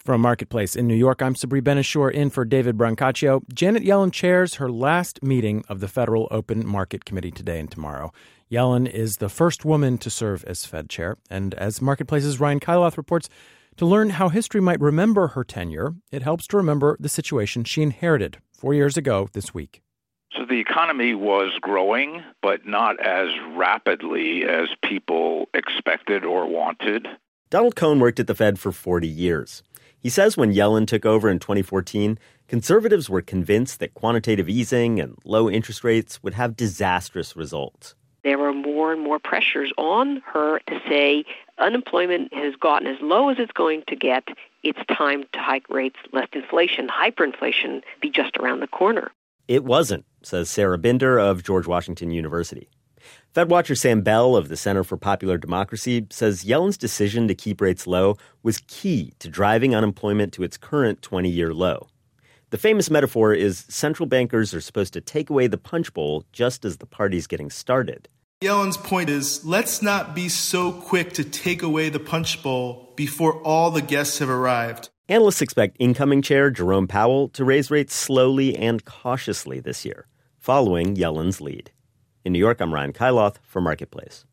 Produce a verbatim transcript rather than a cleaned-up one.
From Marketplace in New York, I'm Sabri Ben-Achour in for David Brancaccio. Janet Yellen chairs her last meeting of the Federal Open Market Committee today and tomorrow. Yellen is the first woman to serve as Fed chair. And as Marketplace's Ryan Kailath reports, to learn how history might remember her tenure, it helps to remember the situation she inherited four years ago this week. So the economy was growing, but not as rapidly as people expected or wanted. Donald Cohn worked at the Fed for forty years. He says when Yellen took over in twenty fourteen, conservatives were convinced that quantitative easing and low interest rates would have disastrous results. There were more and more pressures on her to say unemployment has gotten as low as it's going to get. It's time to hike rates, lest inflation, hyperinflation, be just around the corner. It wasn't, says Sarah Binder of George Washington University. Fed watcher Sam Bell of the Center for Popular Democracy says Yellen's decision to keep rates low was key to driving unemployment to its current twenty-year low. The famous metaphor is central bankers are supposed to take away the punch bowl just as the party's getting started. Yellen's point is, let's not be so quick to take away the punch bowl before all the guests have arrived. Analysts expect incoming chair Jerome Powell to raise rates slowly and cautiously this year, following Yellen's lead. In New York, I'm Ryan Kailath for Marketplace.